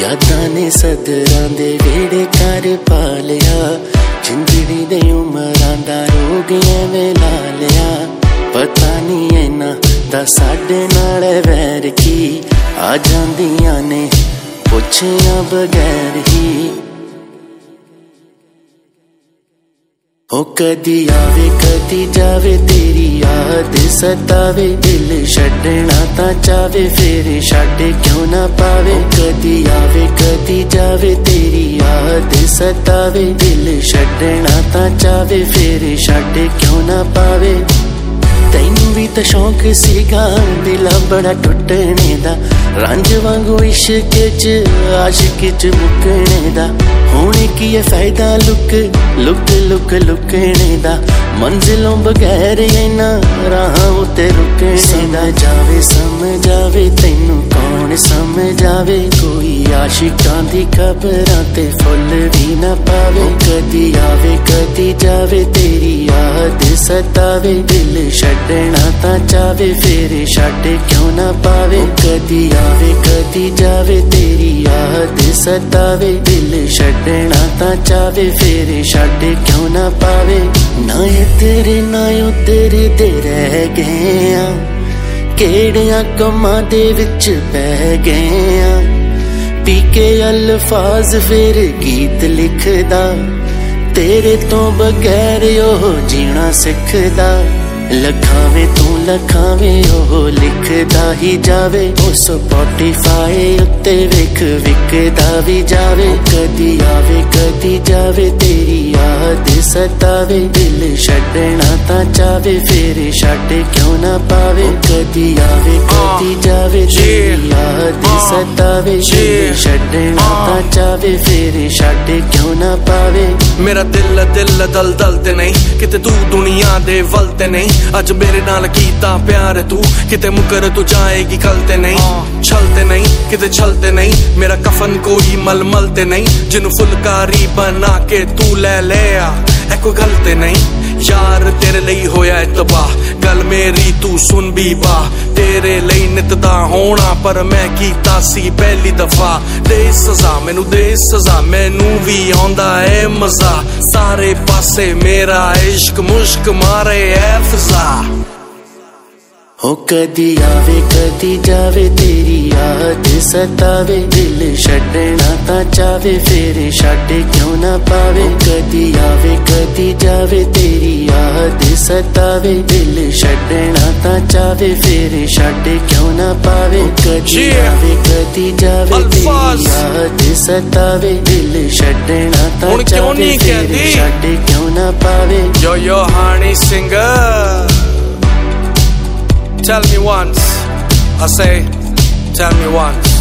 यादां ने सदरां दे वेड़े कर पा लिया, जिंदड़ी दे उमरां दा रोग एवें ला लिया। पता नहीं इन्हां दा साडे नाल वैर की, आ जांदियां ने पुछिया बगैर ही। ओ कदी आवे कदी जावे तेरी याद सतावे, दिल छड्डना तां चावे फिर छड्ड क्यों ना पावे। कदी आवे कदी जावे तेरी याद सतावे, दिल छड्डना तां चावे फिर छड्ड क्यों ना पावे। तैनू भी तो शौक सीगा दिला बड़ा टुटने दा, रंज वांगू इश्क च आशिक च मुकने दा। हुण की है फायदा लुक लुक लुक लुकने दा, मंजिलों बगैर इन्हां राहां उत्ते रुकने दा। जावे समझावे तैनू कौन समझावे, कोई आशिकां दी खबरां ते फुल भी ना पावे। कदी आवे कदी जावे तेरी याद सतावे, दिल छड्डना तां चावे फिर छड्ड क्यों ना पावे। कदी आवे कदी जावे तेरी याद सतावे, दिल छड्डना तां चावे फिर छड्ड क्यों ना पावे। ना इधर ना उधर दे रह गए आ, केड़ियां कम्मां दे विच पै गए आ। पी के अल्फाज फिर गीत लिखदा, तेरे तो बगैर ओह जीना सिखदा। लखावे तू लखावे ओह लिखदा ही जावे, ओ स्पॉटिफाई उत्ते विक विकदा भी जावे। कदी आवे कदी जावे तेरी याद सतावे, दिल छड्डना तां चावे फिर छड्ड क्यों ना पावे। कदी आवे कदी जावे तेरी याद सतावे, दिल छड्डना तां चावे फिर छड्ड क्यों ना पावे। मेरा दिल दिल दल दल ते नहीं, किते तू दुनिया दे वल ते नहीं। अज मेरे नाल कीता प्यार तू, किते मुकर तू जाएगी कल ते नहीं। छलते नहीं किते छलते नहीं, मेरा कफन कोई मलमल ते नहीं। जिन्नू फुलकारी बना के तू ले लिया ऐ कोई गल ते नहीं। यार तेरे लई होया तबाह, गल मेरी तू सुन भी बा। तेरे लई नित दा होना पर मैं कीता सी पहली दफा। दे सजा मैनू दे सजा, मैनू भी आंदा है मजा। सारे पासे मेरा इश्क मुश्क मारे है फिजा। हो कदी आवे कदी जावे तेरी याद सतावे, दिल छड्डना तां चावे फिर छड्ड क्यों ना पावे। कदी आवे कदी जावे तेरी याद सतावे, दिल छड्डना तां चावे फिर छड्ड क्यों ना पावे। कदी आवे कदी जावे तेरी याद सतावे, दिल छड्डना तां चावे फिर छड्ड क्यों ना पावे। Yo honey singer, tell me once, I say, tell me once.